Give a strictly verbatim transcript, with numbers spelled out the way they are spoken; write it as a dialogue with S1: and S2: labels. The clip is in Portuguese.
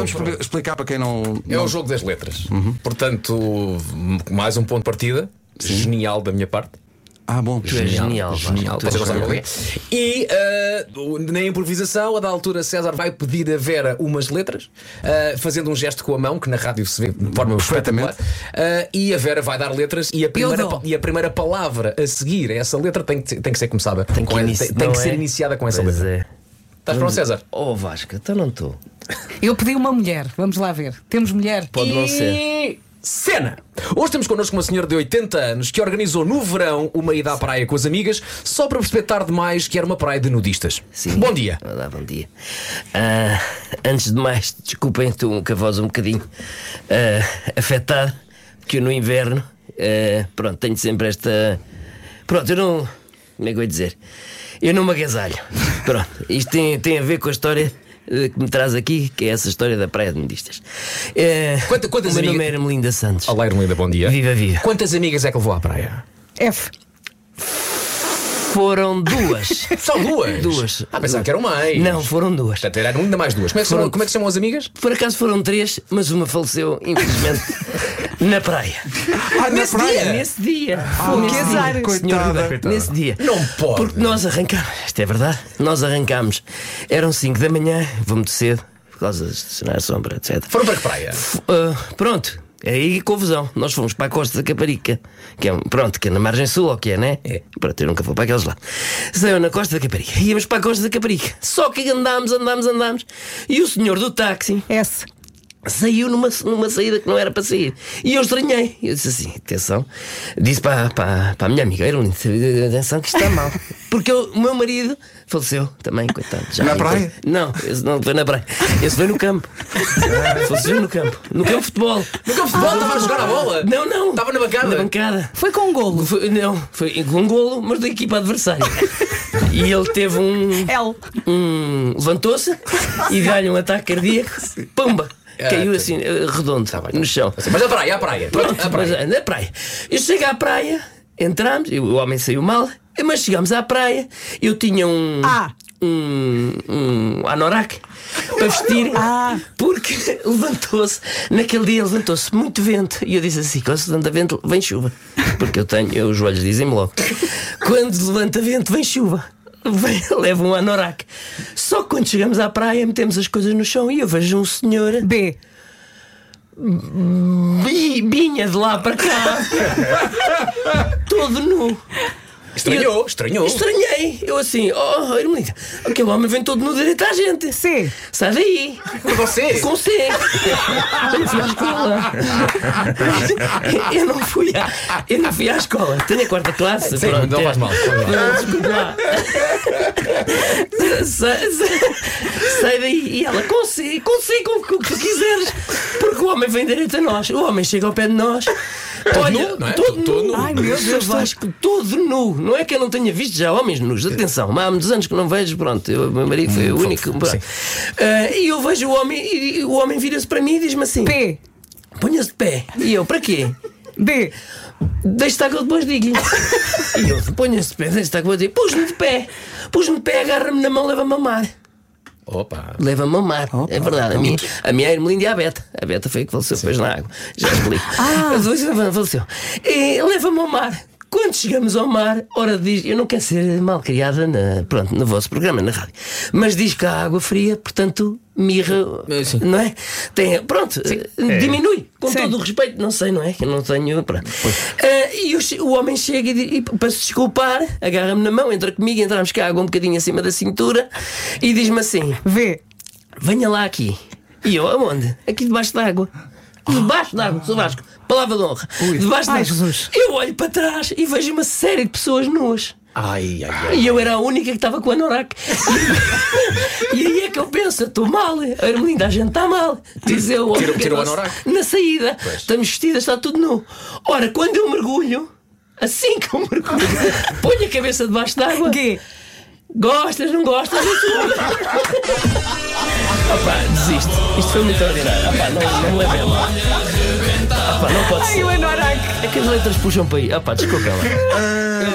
S1: Vamos explicar para quem não.
S2: É
S1: não...
S2: o jogo das letras. Uhum. Portanto, mais um ponto de partida. Sim. Genial da minha parte.
S1: Ah, bom,
S3: genial, genial. genial.
S2: Vocês já sabem qual é. E uh, na improvisação, a da altura, César vai pedir a Vera umas letras, uh, fazendo um gesto com a mão, que na rádio se vê de forma perfeitamente. Uh, e a Vera vai dar letras, e a, primeira, e a primeira palavra a seguir a essa letra tem que, tem que ser começada.
S3: Tem que,
S2: com
S3: inici...
S2: tem, tem que
S3: é?
S2: ser iniciada com essa
S3: pois
S2: letra.
S3: É.
S2: Estás pronto, César?
S3: Oh, Vasco, então não estou.
S4: Eu pedi uma mulher, vamos lá ver. Temos mulher?
S3: Pode não
S2: e...
S3: ser.
S2: Cena! Hoje temos connosco uma senhora de oitenta anos que organizou no verão uma ida à praia com as amigas, só para perceber tarde demais que era uma praia de nudistas.
S3: Sim.
S2: Bom dia.
S3: Olá, bom dia. Uh, antes de mais, desculpem, estou com a voz um bocadinho uh, afetada, porque eu no inverno, uh, pronto, tenho sempre esta. Pronto, eu não. Como é que eu ia dizer? Eu não me agasalho. Pronto, isto tem, tem a ver com a história que me traz aqui, que é essa história da praia de nudistas. É,
S2: Quanta, quantas
S3: o meu
S2: amigas...
S3: nome era Melinda Santos.
S2: Olá, Melinda, bom dia.
S3: Viva, viva.
S2: Quantas amigas é que levou à praia?
S4: F.
S3: Foram duas.
S2: Só duas?
S3: Duas.
S2: Ah, pensava que eram mais.
S3: Não, foram duas.
S2: Portanto, eram ainda mais duas. Como é que, foram... Foram... Como é que se chamam as amigas?
S3: Por acaso foram três, mas uma faleceu, infelizmente, na praia.
S1: Ah,
S2: nesse
S1: na praia?
S2: dia?
S3: Nesse dia.
S4: Ah,
S3: nesse
S4: que
S3: dia.
S4: azar.
S1: Coitada.
S3: Senhor, nesse dia.
S2: Não pode.
S3: Porque nós arrancámos, isto é verdade, nós arrancámos. Eram cinco da manhã, vou muito cedo, por causa de estacionar a sombra, etcétera.
S2: Foram para que praia?
S3: F uh, pronto. É aí confusão. Nós fomos para a Costa da Caparica, que é, pronto, que é na margem sul, ou que é, né? É. Pronto, eu nunca vou para aqueles lá. Saiu na Costa da Caparica. Íamos para a Costa da Caparica. Só que andámos, andámos, andámos. E o senhor do táxi
S4: S.
S3: saiu numa, numa saída que não era para sair. E eu estranhei. Eu disse assim: atenção. Disse para, para, para a minha amiga: atenção, que está mal. Porque eu, o meu marido faleceu também, coitado. Já
S1: na praia?
S3: Não, esse não foi na praia. Esse foi no campo. Faleceu no campo. No campo de futebol.
S2: No campo de futebol? Estava a jogar a bola?
S3: Não, não.
S2: Estava na bancada?
S3: Na bancada.
S4: Foi com um golo?
S3: Foi, não, foi com um golo, mas da equipa adversária. E ele teve um.
S4: L.
S3: um levantou-se e deu-lhe um ataque cardíaco. Pumba!
S2: Ah,
S3: caiu
S2: tá.
S3: assim, redondo, tá bem, no chão.
S2: Mas a praia, a praia.
S3: Pronto,
S2: a praia.
S3: Mas, na praia. Eu chego à praia, entramos, o homem saiu mal, mas chegamos à praia. Eu tinha um.
S4: Ah.
S3: Um, um anorak para vestir,
S4: ah.
S3: porque levantou-se. Naquele dia levantou-se muito vento. E eu disse assim: quando se levanta vento, vem chuva. Porque eu tenho, eu, os joelhos dizem-me logo: quando levanta vento, vem chuva. Vem, leva um anorak. Só que quando chegamos à praia, metemos as coisas no chão e eu vejo um senhor
S4: B.
S3: Vinha de lá para cá, todo nu.
S2: Estranhou,
S3: eu,
S2: estranhou.
S3: Estranhei. Eu assim: oh, Hermelita, aquele homem vem todo nu direito à gente.
S4: C.
S3: Sai daí.
S2: Com você?
S3: Com C. Eu não fui à escola. Eu não fui à, eu não fui à escola. Tenho a quarta classe.
S2: Sim,
S3: pronto,
S2: não
S3: é.
S2: faz mal.
S3: Desculpa lá. Sai, sai, sai daí. E ela: com C, com C, com o que tu quiseres. Porque o homem vem direito a nós. O homem chega ao pé de nós.
S2: Todo
S3: Olha,
S2: nu, não é?
S3: todo
S2: Todo
S3: nu.
S2: nu.
S4: Ai, meu Deus,
S3: Vasco, todo nu. Não é que eu não tenha visto já homens nus. Atenção, há muitos anos que não vejo. Pronto, eu, o meu marido foi o único. Uh, e eu vejo o homem, e o homem vira-se para mim e diz-me assim:
S4: P.
S3: ponha-se de pé. E eu: para quê?
S4: D.
S3: Deixa estar que eu depois digo-lhe. E eu: ponha-se de pé, deixa estar que eu digo. Pus-me de pé, pus-me de pé, agarra-me na mão, leva-me a mar.
S2: Opa.
S3: Leva-me a mar,
S4: Opa,
S3: é verdade. A minha, a minha é a Hermelinda e a Beta. A Beta foi a que faleceu depois na água. Já explico.
S4: Ah.
S3: As duas faleceu. E leva-me ao mar. Quando chegamos ao mar, ora diz: eu não quero ser mal criada na, pronto, no vosso programa, na rádio, mas diz que a água fria, portanto, mirra,
S2: Sim.
S3: não é? Tem, pronto,
S2: É.
S3: diminui, com
S4: Sim.
S3: todo o respeito, não sei, não é? Que eu não tenho. Pronto. Uh, e o, o homem chega e, e para se desculpar, agarra-me na mão, entra comigo, entramos com a água um bocadinho acima da cintura e diz-me assim:
S4: V.
S3: venha lá aqui. E eu: aonde? Aqui debaixo d'água. Debaixo d'água, sou Vasco. Palavra de honra. Debaixo
S4: Ai,
S3: d'água.
S4: Jesus.
S3: Eu olho para trás e vejo uma série de pessoas nuas.
S2: Ai, ai, ai.
S3: E eu era a única que estava com a anorak. E aí é que eu penso: estou mal. A Hermelinda, a gente está mal. Diz eu:
S2: Tirou- tirou o anorak?
S3: na saída.
S2: Pois.
S3: Estamos vestidas, está tudo nu. Ora, quando eu mergulho, assim que eu mergulho, ponho a cabeça debaixo d'água.
S4: G.
S3: Gostas, não gostas? Opa, desisto. Isto foi muito ordinário. Opa, não, não me levei a mal. Opa, não pode
S4: Ai,
S3: ser.
S4: o anorak.
S3: É que as letras puxam para aí. Opa, desculpa lá.